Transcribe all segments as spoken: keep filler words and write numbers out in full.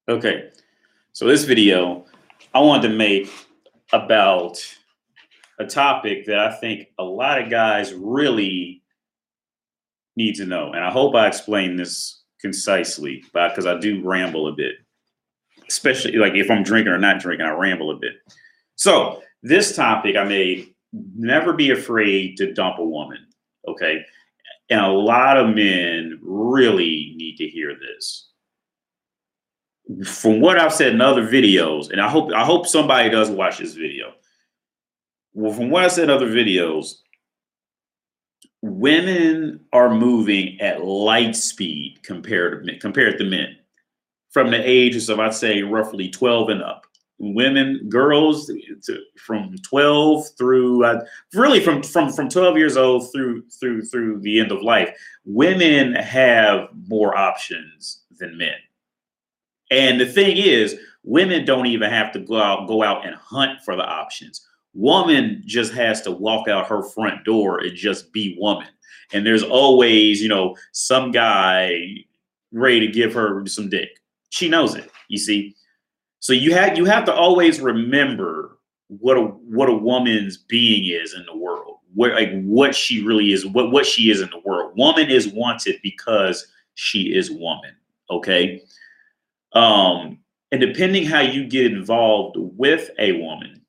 Okay, so this video I wanted to make about a topic that I think a lot of guys really need to know. And I hope I explain this concisely because I do ramble a bit, especially like if I'm drinking or not drinking, I ramble a bit. So, this topic I made, never be afraid to dump a woman. Okay. And a lot of men really need to hear this. From what I've said in other videos, and I hope I hope somebody does watch this video. Well, from what I said in other videos, women are moving at light speed compared to men, compared to men, from the ages of I'd say roughly twelve and up. Women, girls, to, from twelve through uh, really from from from twelve years old through through through the end of life, women have more options than men. And the thing is, women don't even have to go out go out and hunt for the options. Woman just has to walk out her front door and just be woman. And there's always, you know, some guy ready to give her some dick. She knows it, you see. So you have you have to always remember what a what a woman's being is in the world. What like what she really is, what, what she is in the world. Woman is wanted because she is woman. Okay. Um, and depending how you get involved with a woman,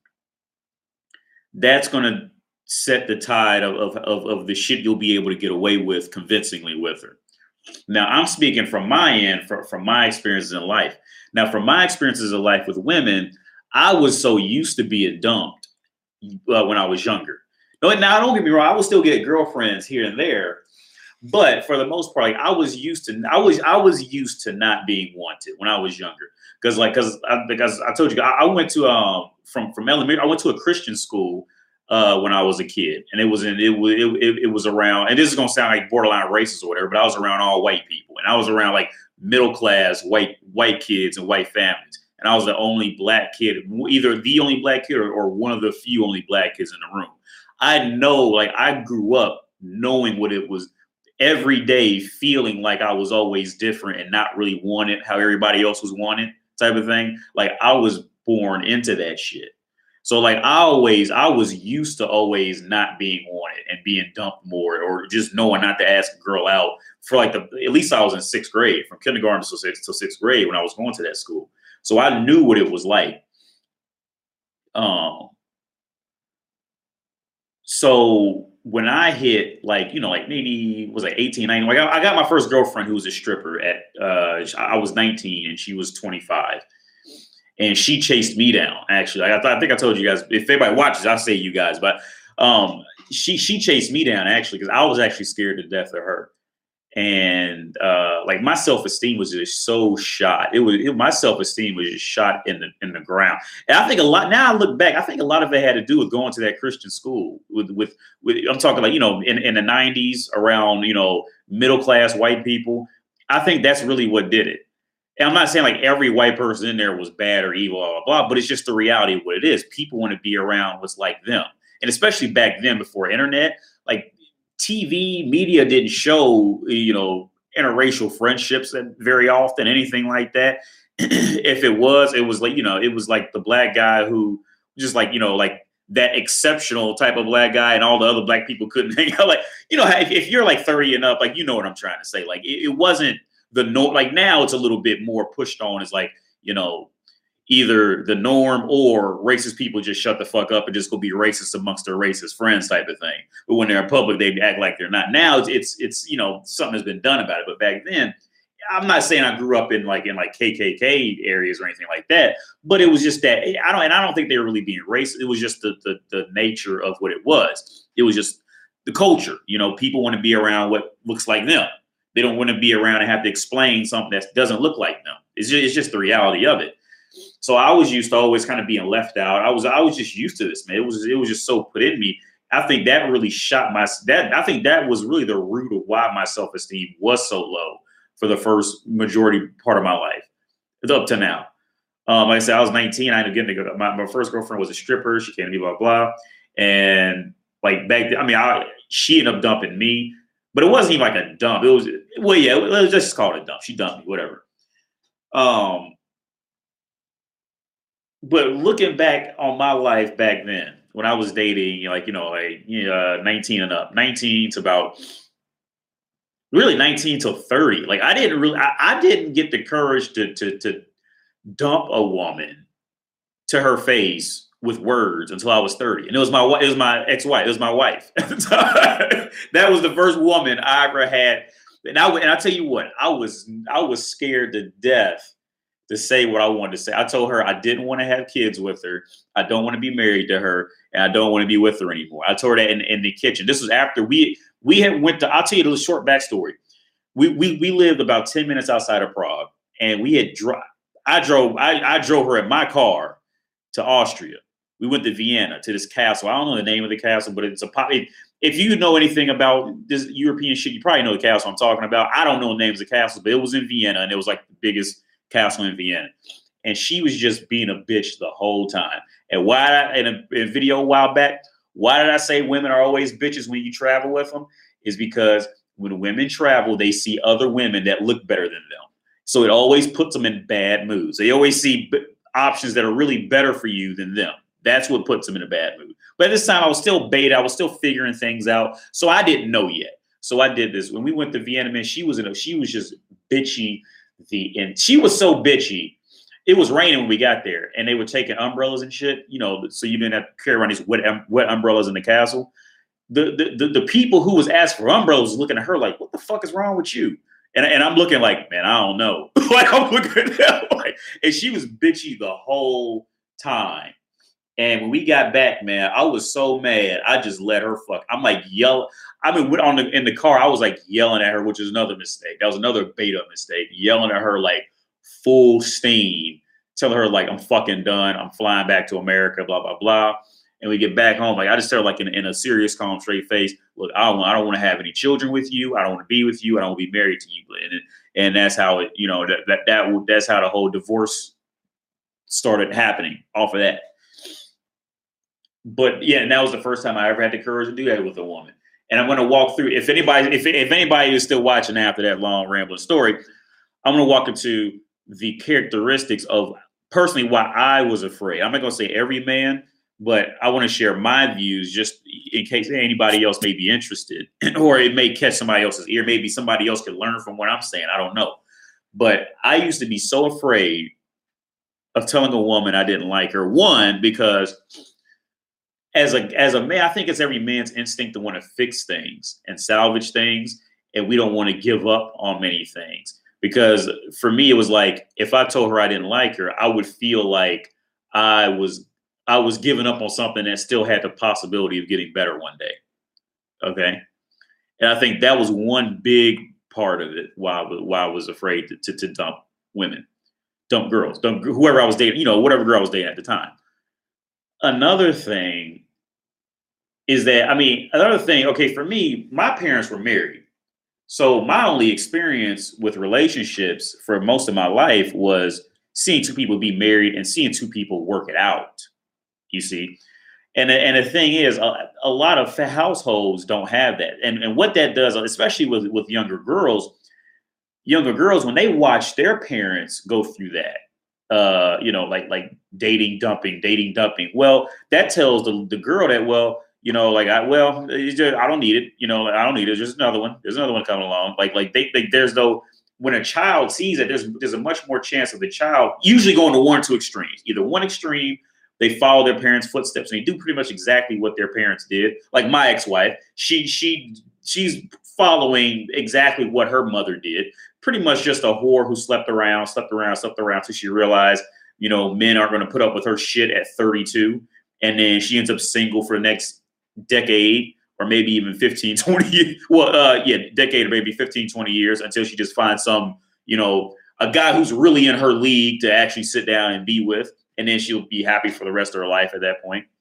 that's going to set the tide of, of, of, of the shit you'll be able to get away with convincingly with her. Now, I'm speaking from my end, from, from my experiences in life. Now, from my experiences in life with women, I was so used to being dumped uh, when I was younger. No, now, don't get me wrong, I will still get girlfriends here and there. But for the most part, like I was used to, I was, I was used to not being wanted when I was younger. Because, like, because I, because I told you, I, I went to um from from elementary, I went to a Christian school uh, when I was a kid, and it was in it was it, it, it was around, and this is gonna sound like borderline racist or whatever, but I was around all white people, and I was around like middle class white white kids and white families, and I was the only black kid, either the only black kid or, or one of the few only black kids in the room. I know, like, I grew up knowing what it was. Every day feeling like I was always different and not really wanted how everybody else was wanted type of thing. Like I was born into that shit. So like I always, I was used to always not being wanted and being dumped more or just knowing not to ask a girl out for like the, at least I was in sixth grade, from kindergarten to sixth, to sixth grade when I was going to that school. So I knew what it was like. Um, so when I hit like, you know, like maybe was like eighteen, nineteen, like I, I got my first girlfriend who was a stripper at, uh, I was nineteen and she was twenty-five and she chased me down. Actually, like, I, th- I think I told you guys, if anybody watches, I'll say you guys, but um, she, she chased me down actually, cause I was actually scared to death of her. And uh, like my self-esteem was just so shot. It was it, my self-esteem was just shot in the in the ground. And I think a lot now I look back, I think a lot of it had to do with going to that Christian school with with, with I'm talking like, you know, in, in the nineties around, you know, middle class white people. I think that's really what did it. And I'm not saying like every white person in there was bad or evil, blah, blah, blah, but it's just the reality of what it is. People want to be around what's like them. And especially back then before internet, like T V media didn't show, you know, interracial friendships very often, anything like that. If it was, it was like, you know, it was like the black guy who just like, you know, like that exceptional type of black guy and all the other black people couldn't hang out. Like, you know, if, if you're like thirty and up, like, you know what I'm trying to say? Like, it, it wasn't the no, like now it's a little bit more pushed on as like, you know, either the norm or racist people just shut the fuck up and just go be racist amongst their racist friends type of thing. But when they're in public, they act like they're not. Now it's, it's, it's, you know, something has been done about it. But back then, I'm not saying I grew up in like, in like K K K areas or anything like that, but it was just that I don't, and I don't think they were really being racist. It was just the, the, the nature of what it was. It was just the culture. You know, people want to be around what looks like them. They don't want to be around and have to explain something that doesn't look like them. It's just, it's just the reality of it. So I was used to always kind of being left out. I was I was just used to this, man. It was it was just so put in me. I think that really shot my that. I think that was really the root of why my self-esteem was so low for the first majority part of my life, up to now. Um, like I said, I was nineteen. I ended up getting to go. My, my first girlfriend was a stripper. She came to me, blah blah. And like back then, I mean, I, she ended up dumping me, but it wasn't even like a dump. It was well, yeah. Let's just call it a dump. She dumped me, whatever. Um. but looking back on my life back then, when I was dating, like, you know, like, uh, nineteen and up, nineteen to about really nineteen to thirty, like I didn't really, I, I didn't get the courage to, to, to dump a woman to her face with words until I was thirty. And it was my, it was my ex-wife. It was my wife at the time. That was the first woman I ever had. And I, and I tell you what, I was, I was scared to death to say what I wanted to say. I told her I didn't want to have kids with her. I don't want to be married to her, and I don't want to be with her anymore. I told her that in, in the kitchen. This was after we we had went to. I'll tell you the short backstory. We we we lived about ten minutes outside of Prague, and we had dro- I drove I, I drove her in my car to Austria. We went to Vienna to this castle. I don't know the name of the castle, but it's a pop. If you know anything about this European shit, you probably know the castle I'm talking about. I don't know the names of castles, but it was in Vienna, and it was like the biggest castle in Vienna. And she was just being a bitch the whole time. And why, in a, in a video a while back, why did I say women are always bitches when you travel with them? Is because when women travel, they see other women that look better than them. So it always puts them in bad moods. They always see b- options that are really better for you than them. That's what puts them in a bad mood. But at this time, I was still bait. I was still figuring things out. So I didn't know yet. So I did this. When we went to Vienna, man, she was in a, she was just bitchy. The and she was so bitchy. It was raining when we got there, and they were taking umbrellas and shit. You know, so you didn't have to carry around these wet wet umbrellas in the castle. The the the, the people who was asked for umbrellas was looking at her like, "What the fuck is wrong with you?" And and I'm looking like, man, I don't know. Like I'm looking at them like, and she was bitchy the whole time. And when we got back, man, I was so mad. I just let her fuck. I'm like yell. I mean, on the in the car, I was like yelling at her, which is another mistake. That was another beta mistake. Yelling at her like full steam, telling her like I'm fucking done. I'm flying back to America. Blah blah blah. And we get back home, like I just tell her like in, in a serious, calm, straight face. Look, I don't, I don't want to have any children with you. I don't want to be with you. I don't want to be married to you. And and that's how it, you know, that that that that's how the whole divorce started happening off of that. But yeah, and that was the first time I ever had the courage to do that with a woman. And I'm going to walk through. If anybody, if if anybody is still watching after that long rambling story, I'm going to walk into the characteristics of personally why I was afraid. I'm not going to say every man, but I want to share my views just in case anybody else may be interested, or it may catch somebody else's ear. Maybe somebody else could learn from what I'm saying. I don't know. But I used to be so afraid of telling a woman I didn't like her. One, because as a as a man, I think it's every man's instinct to want to fix things and salvage things, and we don't want to give up on many things. Because for me, it was like if I told her I didn't like her, I would feel like I was I was giving up on something that still had the possibility of getting better one day. Okay, and I think that was one big part of it. Why why I was afraid to, to, to dump women, dump girls, dump whoever I was dating, you know, whatever girl I was dating at the time. Another thing is that, I mean, another thing, okay, for me, my parents were married. So my only experience with relationships for most of my life was seeing two people be married and seeing two people work it out, you see. And, and the thing is, a, a lot of households don't have that. And, and what that does, especially with, with younger girls, younger girls, when they watch their parents go through that, uh, you know, like like dating, dumping, dating, dumping. Well, that tells the, the girl that, well, you know, like I well, just, I don't need it. You know, like, I don't need it. There's just another one. There's another one coming along. Like like they, they there's no when a child sees it, there's there's a much more chance of the child usually going to one or two extremes. Either one extreme, they follow their parents' footsteps and they do pretty much exactly what their parents did. Like my ex-wife, she she she's following exactly what her mother did. Pretty much just a whore who slept around, slept around, slept around until she realized, you know, men aren't going to put up with her shit at thirty-two. And then she ends up single for the next decade or maybe even fifteen, twenty years. Well, uh, yeah, decade or maybe fifteen, twenty years until she just finds some, you know, a guy who's really in her league to actually sit down and be with. And then she'll be happy for the rest of her life at that point.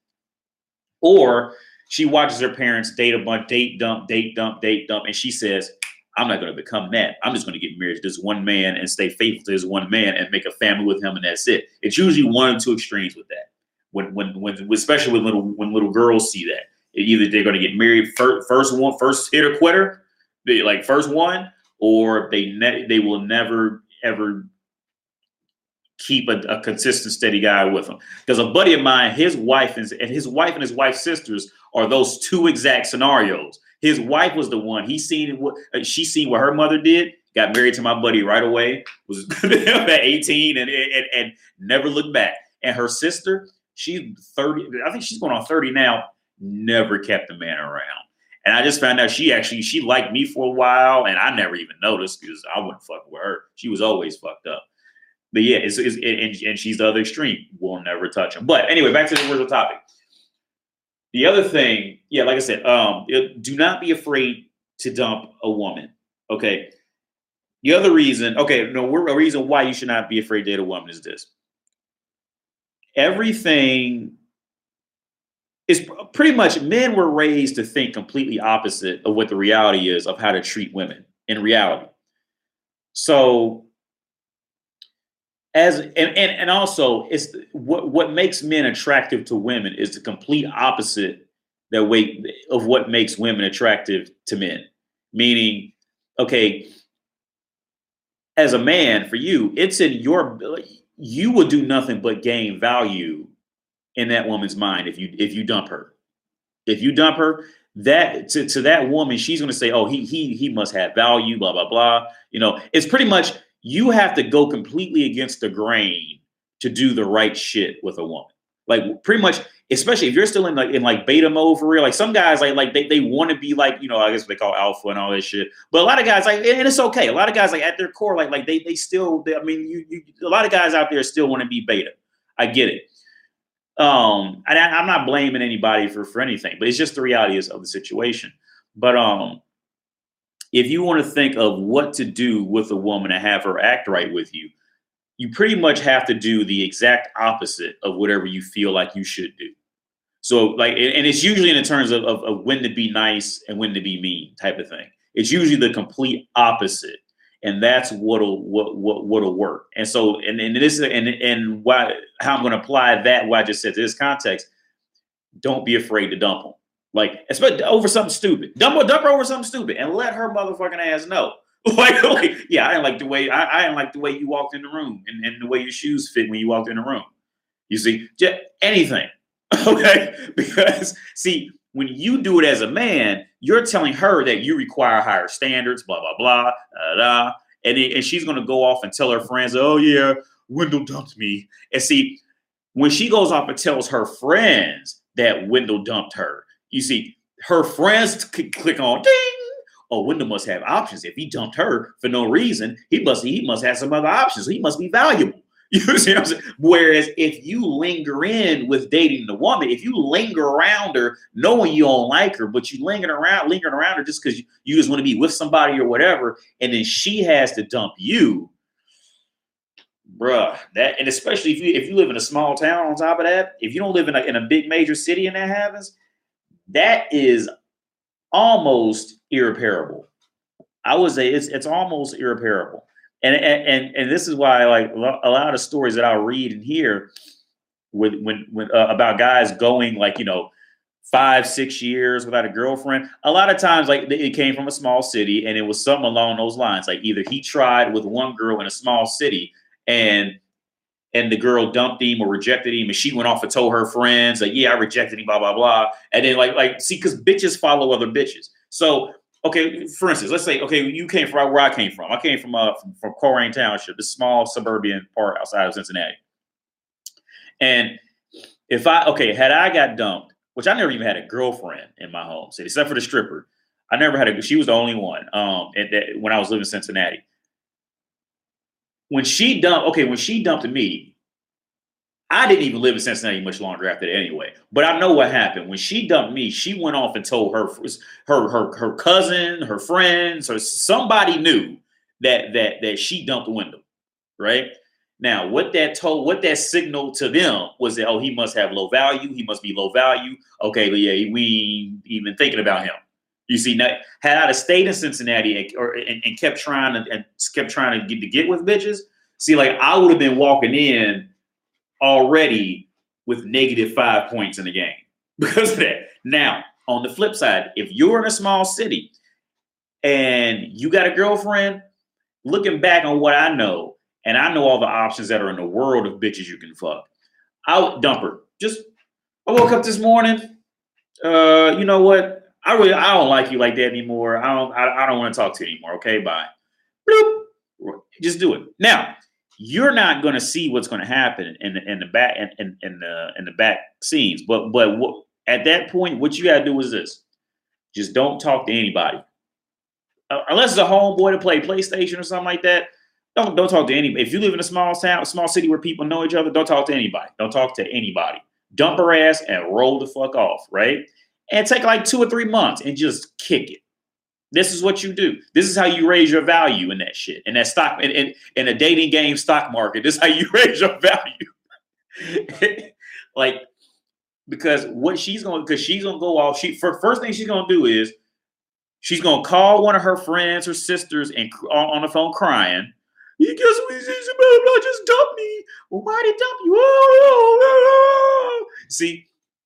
Or she watches her parents date a bunch, date dump, date dump, date dump. And she says, I'm not going to become that. I'm just going to get married to this one man and stay faithful to this one man and make a family with him, and that's it. It's usually one or two extremes with that. When, when, when, especially when little, when little girls see that, either they're going to get married first, first one, first hitter quitter, they, like first one, or they ne- they will never ever keep a, a consistent, steady guy with him. Because a buddy of mine, his wife and, and his wife and his wife's sisters are those two exact scenarios. His wife was the one. He seen what she seen what her mother did. Got married to my buddy right away. Was at eighteen and, and and never looked back. And her sister, she's thirty. I think she's going on thirty now. Never kept the man around. And I just found out she actually she liked me for a while, and I never even noticed because I wouldn't fuck with her. She was always fucked up. But yeah, it's, it's and, and she's the other extreme. We'll never touch him. But anyway, back to the original topic. The other thing, yeah, like I said, um, it, do not be afraid to dump a woman. Okay. The other reason, okay, no, a reason why you should not be afraid to date a woman is this. Everything is pretty much, men were raised to think completely opposite of what the reality is of how to treat women in reality. So, as and and, and also, it's what what makes men attractive to women is the complete opposite that way of what makes women attractive to men. Meaning, okay, as a man, for you, it's in your you will do nothing but gain value in that woman's mind if you if you dump her. If you dump her, that to, to that woman, she's going to say, "Oh, he he he must have value." Blah blah blah. You know, it's pretty much you have to go completely against the grain to do the right shit with a woman. Like pretty much, especially if you're still in like in like beta mode for real. Like some guys like like they, they want to be like, you know, I guess what they call alpha and all that shit. But a lot of guys like, and it's okay. A lot of guys like at their core, like like they they still. They, I mean, you, you a lot of guys out there still want to be beta. I get it. Um, and I, I'm not blaming anybody for for anything, but it's just the reality is of the situation. But um, if you want to think of what to do with a woman and have her act right with you, you pretty much have to do the exact opposite of whatever you feel like you should do. So like, and it's usually in terms of, of, of when to be nice and when to be mean type of thing. It's usually the complete opposite. And that's what'll, what, what, what'll work. And so, and, and this is, and, and why, how I'm going to apply that, what I just said to this context, don't be afraid to dump them. Like, especially over something stupid. Dump her, dump her over something stupid and let her motherfucking ass know. Like, like, yeah, I didn't like the way I, I didn't like the way you walked in the room and, and the way your shoes fit when you walked in the room. You see, just anything, okay? Because see, when you do it as a man, you're telling her that you require higher standards, blah blah blah, blah, blah. and it, and she's gonna go off and tell her friends, oh yeah, Wendell dumped me. And see, when she goes off and tells her friends that Wendell dumped her, you see, her friends c- click on ding. Oh, Wendell must have options. If he dumped her for no reason, he must he must have some other options. He must be valuable. You see what I'm saying? Whereas if you linger in with dating the woman, if you linger around her, knowing you don't like her, but you lingering around, lingering around her just because you, you just want to be with somebody or whatever, and then she has to dump you, bruh. That and especially if you if you live in a small town. On top of that, if you don't live in a in a big major city and that happens, that is almost irreparable. I would say it's it's almost irreparable. And and and this is why, like, a lot of stories that I'll read and hear with when when uh, about guys going like, you know, five, six years without a girlfriend. A lot of times, like, it came from a small city, and it was something along those lines. Like either he tried with one girl in a small city, and and the girl dumped him or rejected him, and she went off and told her friends, like, yeah, I rejected him, blah blah blah. And then like like see, because bitches follow other bitches. So. Okay, for instance, let's say, okay, you came from where I came from. I came from uh, from, from Colerain Township, this small suburban part outside of Cincinnati. And if I, okay, had I got dumped, which I never even had a girlfriend in my home city, except for the stripper. I never had a, she was the only one um, at that, when I was living in Cincinnati. When she dumped, okay, when she dumped me, I didn't even live in Cincinnati much longer after that anyway. But I know what happened. When she dumped me, she went off and told her her her, her cousin, her friends, or somebody knew that that that she dumped Wendell, right? Now, what that told, what that signaled to them was that, oh, he must have low value. He must be low value. Okay, yeah, we ain't even thinking about him. You see, now, had I stayed in Cincinnati and, or, and, and kept trying to and kept trying to get to get with bitches, see, like I would have been walking in already with negative five points in the game because of that. Now, on the flip side, if you're in a small city and you got a girlfriend, looking back on what I know, and I know all the options that are in the world of bitches you can fuck, I would dump her. Just, I woke up this morning. Uh, you know what? I really, I don't like you like that anymore. I don't, I, I don't want to talk to you anymore. Okay, bye. Bloop. Just do it. Now, you're not going to see what's going to happen in the in the back in, in, in the in the back scenes, but but what, at that point, what you got to do is this: just don't talk to anybody, uh, unless it's a homeboy to play PlayStation or something like that. Don't don't talk to anybody. If you live in a small town, small city where people know each other, don't talk to anybody. Don't talk to anybody. Dump her ass and roll the fuck off, right? And take like two or three months and just kick it. This is what you do. This is how you raise your value in that shit. In that stock, in, in, in a dating game stock market, this is how you raise your value. Like, because what she's going, because she's going to go off. She for first thing she's going to do is she's going to call one of her friends or sisters and on, on the phone crying. You guess what? Blah, just dump me. Well, why did dump you? Oh, oh, oh. See,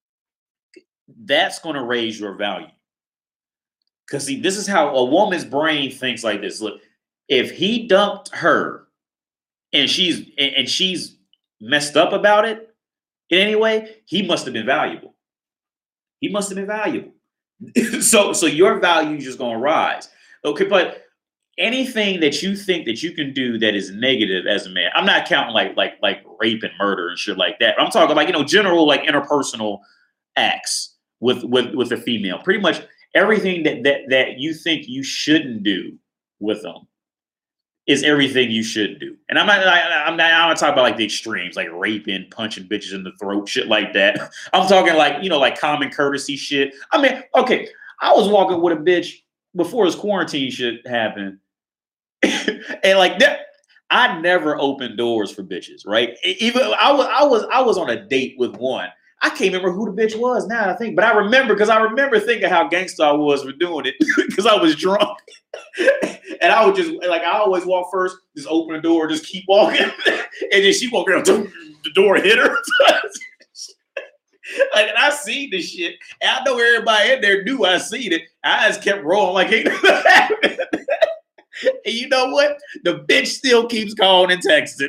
that's going to raise your value. Because see, this is how a woman's brain thinks like this. Look, if he dumped her and she's and, and she's messed up about it in any way, he must have been valuable. He must have been valuable. so, so your value is just going to rise. Okay, but anything that you think that you can do that is negative as a man, I'm not counting like like like rape and murder and shit like that. I'm talking like, you know, general like interpersonal acts with with with a female. Pretty much everything that that that you think you shouldn't do with them is everything you should do. And I'm not I, I'm not I'm not talking about like the extremes, like raping, punching bitches in the throat, shit like that. I'm talking like, you know, like common courtesy shit. I mean, okay, I was walking with a bitch before this quarantine shit happened. And like that, I never opened doors for bitches, right? Even I was I was I was on a date with one. I can't remember who the bitch was now, I think, but I remember because I remember thinking how gangsta I was for doing it because I was drunk. And I would just like I always walk first, just open the door, just keep walking. And then she walked around, the door hit her. Like, and I seen this shit. And I know everybody in there knew I seen it. I just kept rolling like ain't nothing happened. And you know what? The bitch still keeps calling and texting.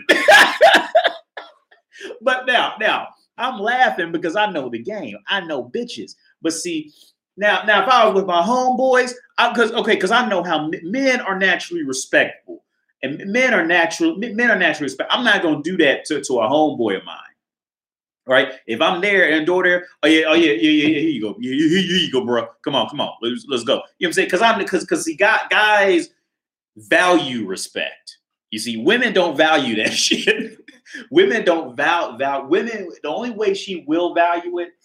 But now, now I'm laughing because I know the game. I know bitches. But see, now, now if I was with my homeboys, because okay, because I know how men are naturally respectful, and men are natural. Men are naturally respect. I'm not gonna do that to, to a homeboy of mine. Right? If I'm there and door there, oh yeah, oh yeah, yeah, yeah, yeah, here you go, yeah, here, here you go, bro. Come on, come on, let's let's go. You know what I'm saying? Because I'm because because see, guys value respect. You see, women don't value that shit. Women don't value val- women. The only way she will value it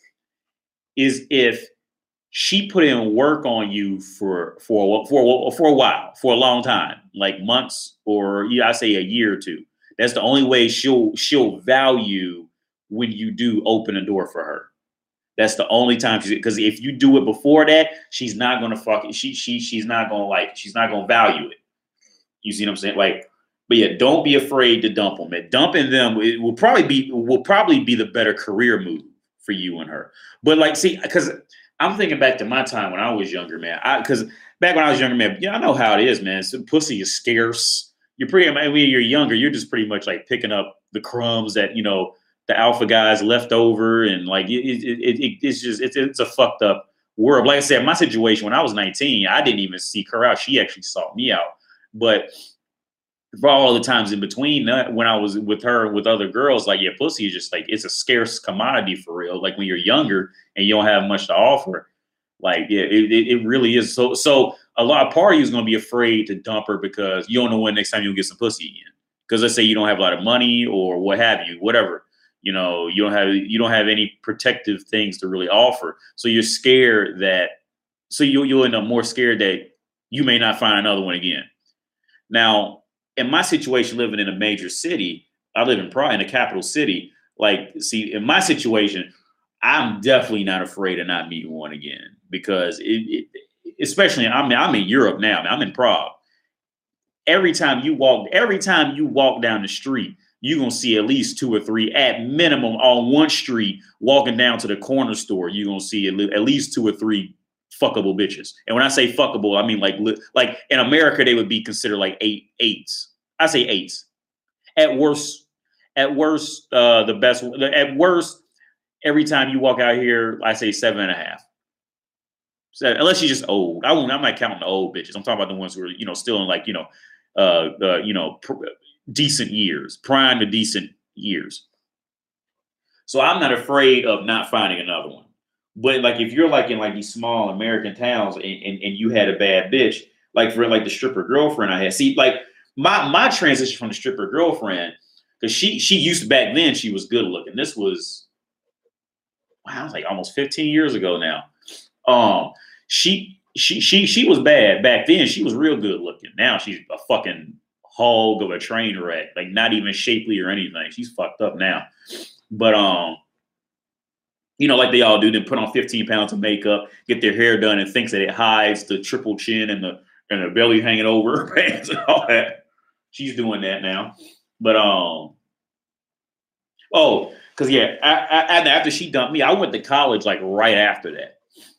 is if she put in work on you for for for for a while, for a long time, like months or yeah, I say a year or two. That's the only way she'll she'll value when you do open a door for her. That's the only time she's because if you do it before that, she's not gonna fuck it. She she she's not gonna like. She's not gonna value it. You see what I'm saying? Like, but yeah, don't be afraid to dump them. And dumping them it will probably be will probably be the better career move for you and her. But like, see, because I'm thinking back to my time when I was younger, man. I because back when I was younger, man, yeah, I know how it is, man. So pussy is scarce. You're pretty. I mean, when you're younger, you're just pretty much like picking up the crumbs that you know the alpha guys left over, and like it, it, it, it it's just it's it's a fucked up world. Like I said, my situation when I was nineteen, I didn't even seek her out. She actually sought me out. But for all the times in between that, when I was with her and with other girls, like, yeah, pussy is just like, it's a scarce commodity for real. Like when you're younger and you don't have much to offer, like, yeah, it, it really is. So, so a lot of part of you is going to be afraid to dump her because you don't know when next time you'll get some pussy again. Because let's say you don't have a lot of money or what have you, whatever, you know, you don't have, you don't have any protective things to really offer. So you're scared that, so you, you'll end up more scared that you may not find another one again. Now, in my situation, living in a major city, I live in Prague, in a capital city. Like, see, in my situation, I'm definitely not afraid of not meeting one again because, it, it, especially, I'm I'm in Europe now. I'm in Prague. Every time you walk, every time you walk down the street, you're gonna see at least two or three, at minimum, on one street, walking down to the corner store. You're gonna see at least two or three fuckable bitches. And when I say fuckable, I mean like like in America they would be considered like eight eights. I say eights. At worst, at worst, uh, the best. At worst, every time you walk out here, I say seven and a half. So, unless you're just old. I won't. I'm not counting the old bitches. I'm talking about the ones who are, you know, still in like, you know, uh, uh you know, pr- decent years, prime to decent years. So I'm not afraid of not finding another one. But like if you're like in like these small American towns and, and, and you had a bad bitch, like for like the stripper girlfriend I had. See, like my my transition from the stripper girlfriend, because she she used to back then she was good looking. This was wow, it was like almost fifteen years ago now. Um, she she she she was bad back then. She was real good looking. Now she's a fucking hog of a train wreck, like not even shapely or anything. She's fucked up now. But um, you know, like they all do, then put on fifteen pounds of makeup, get their hair done, and thinks that it hides the triple chin and the and the belly hanging over her pants and all that. She's doing that now. But um, oh, because yeah, I, I, after she dumped me, I went to college like right after that.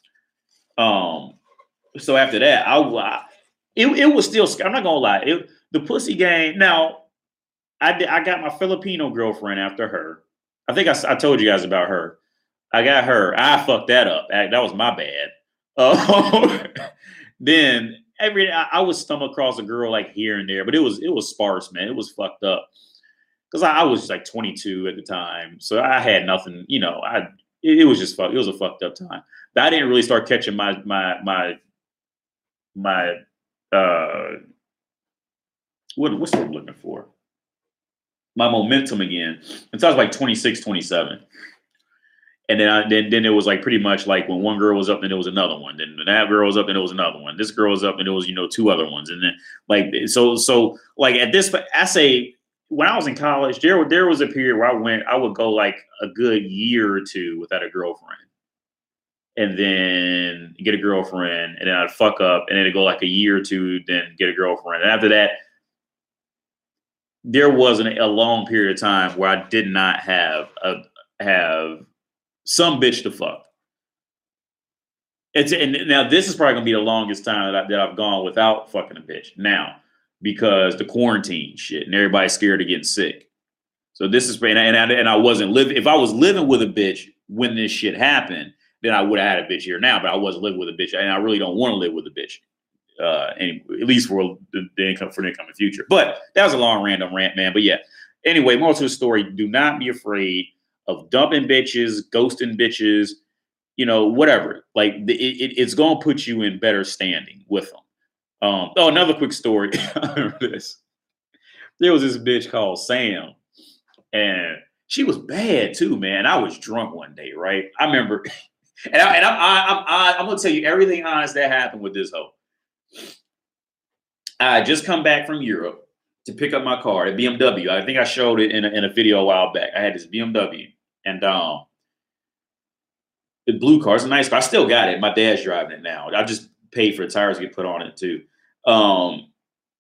Um, so after that, I, I it it was still. I'm not gonna lie, it the pussy game. Now, I did, I got my Filipino girlfriend after her. I think I, I told you guys about her. I got her. I fucked that up. That was my bad. Uh, then every I, I would stumble across a girl like here and there, but it was it was sparse, man. It was fucked up because I, I was like twenty-two at the time, so I had nothing. You know, I it, it was just fuck. It was a fucked up time. But I didn't really start catching my my my my uh what what's what I'm looking for? My momentum again until I was like twenty-six, twenty-seven. And then, I, then, then it was like pretty much like when one girl was up, then there was another one. Then that girl was up, then there was another one. This girl was up, and there was you know two other ones. And then like so, so like at this, I say when I was in college, there there was a period where I went, I would go like a good year or two without a girlfriend, and then get a girlfriend, and then I'd fuck up, and then it'd go like a year or two, then get a girlfriend, and after that, there wasn't a long period of time where I did not have a have. Some bitch to fuck. It's and now this is probably gonna be the longest time that, I, that I've gone without fucking a bitch now because the quarantine shit and everybody's scared of getting sick. So this is and I, and I, and I wasn't living. If I was living with a bitch when this shit happened, then I would have had a bitch here now. But I wasn't living with a bitch, and I really don't want to live with a bitch. Uh, any, at least for the, the income for the incoming future. But that was a long random rant, man. But yeah. Anyway, more to the story. Do not be afraid of dumping bitches, ghosting bitches, you know, whatever. Like it, it, it's gonna put you in better standing with them. Um, oh, another quick story. I remember this. There was this bitch called Sam, and she was bad too, man. I was drunk one day, right? I remember, and, I, and I'm, I, I'm, I, I'm gonna tell you everything honest that happened with this hoe. I just come back from Europe to pick up my car, a B M W. I think I showed it in a, in a video a while back. I had this B M W. And um, the blue car is a nice car. I still got it. My dad's driving it now. I just paid for the tires to get put on it too. Um,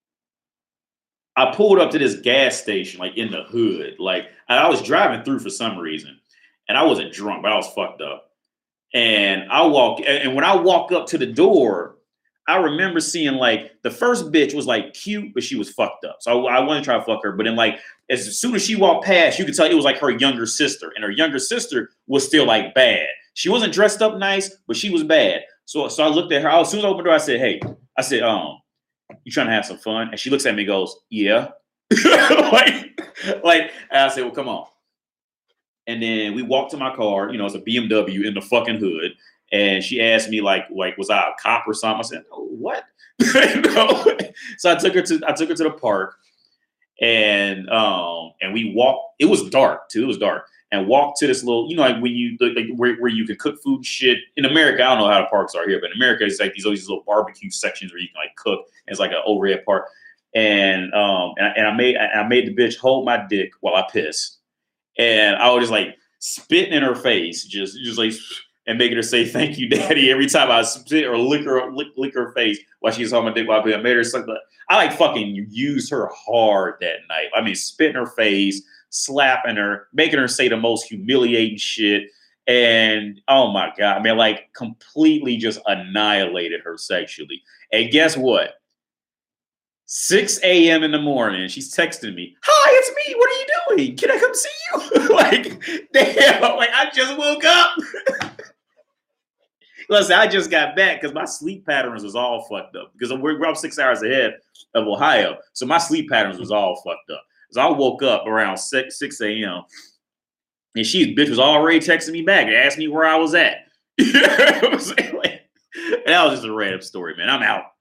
I pulled up to this gas station, like in the hood. Like I was driving through for some reason, and I wasn't drunk, but I was fucked up. And I walk, and when I walk up to the door, I remember seeing like the first bitch was like cute, but she was fucked up. So I, I wanted to try to fuck her, but then like as soon as she walked past, you could tell it was like her younger sister, and her younger sister was still like bad. She wasn't dressed up nice, but she was bad. So so I looked at her. As soon as I opened the door, I said, "Hey," I said, "Um, you trying to have some fun?" And she looks at me and goes, "Yeah." like, like and I said, "Well, come on." And then we walked to my car. You know, it's a B M W in the fucking hood. And she asked me like, like, was I a cop or something? I said, no, what? no. So I took her to I took her to the park, and um, and we walked. It was dark too. It was dark, and walked to this little, you know, like when you like where, where you can cook food. Shit in America, I don't know how the parks are here, but in America, it's like these always these little barbecue sections where you can like cook. And it's like an overhead park, and um, and I, and I made I made the bitch hold my dick while I pissed, and I was just like spitting in her face, just just like. And making her say "thank you, daddy" every time I spit or lick her lick, lick her face while she's on my dick. While I made her suck. I like fucking used her hard that night. I mean, spitting her face, slapping her, making her say the most humiliating shit, and oh my god, I mean, like completely just annihilated her sexually. And guess what? six a m in the morning. She's texting me. Hi, it's me. What are you doing? Can I come see you? Like, damn, like I just woke up. Listen, I just got back because my sleep patterns was all fucked up because we're, we're up six hours ahead of Ohio. So my sleep patterns was all fucked up. So I woke up around six a m and she bitch was already texting me back and asked me where I was at. You know what I'm saying? Like, that was just a random story, man. I'm out.